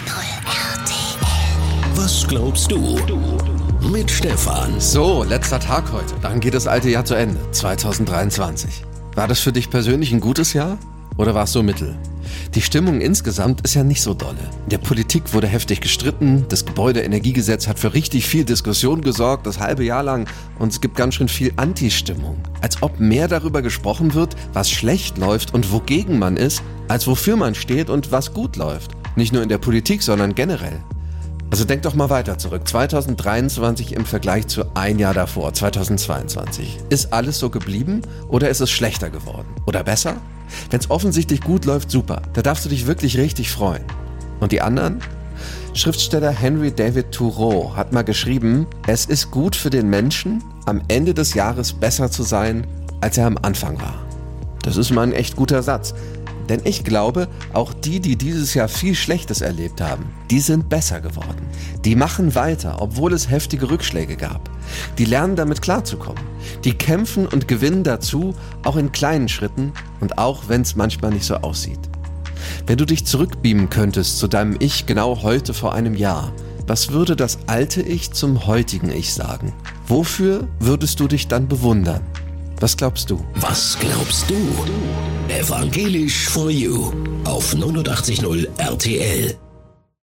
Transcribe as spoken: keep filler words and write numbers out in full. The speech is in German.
R T L. Was glaubst du? Mit Stefan. So, letzter Tag heute. Dann geht das alte Jahr zu Ende. zwanzig dreiundzwanzig. War das für dich persönlich ein gutes Jahr? Oder war es so mittel? Die Stimmung insgesamt ist ja nicht so dolle. In der Politik wurde heftig gestritten, das Gebäudeenergiegesetz hat für richtig viel Diskussion gesorgt, das halbe Jahr lang, und es gibt ganz schön viel Anti-Stimmung. Als ob mehr darüber gesprochen wird, was schlecht läuft und wogegen man ist, als wofür man steht und was gut läuft. Nicht nur in der Politik, sondern generell. Also denk doch mal weiter zurück. zwanzig dreiundzwanzig im Vergleich zu ein Jahr davor, zwanzig zweiundzwanzig. Ist alles so geblieben oder ist es schlechter geworden? Oder besser? Wenn es offensichtlich gut läuft, super. Da darfst du dich wirklich richtig freuen. Und die anderen? Schriftsteller Henry David Thoreau hat mal geschrieben, es ist gut für den Menschen, am Ende des Jahres besser zu sein, als er am Anfang war. Das ist mal ein echt guter Satz. Denn ich glaube, auch die, die dieses Jahr viel Schlechtes erlebt haben, die sind besser geworden. Die machen weiter, obwohl es heftige Rückschläge gab. Die lernen damit klarzukommen. Die kämpfen und gewinnen dazu, auch in kleinen Schritten und auch wenn es manchmal nicht so aussieht. Wenn du dich zurückbeamen könntest zu deinem Ich genau heute vor einem Jahr, was würde das alte Ich zum heutigen Ich sagen? Wofür würdest du dich dann bewundern? Was glaubst du? Was glaubst du? Evangelisch for You auf neunundachtzig Komma null R T L.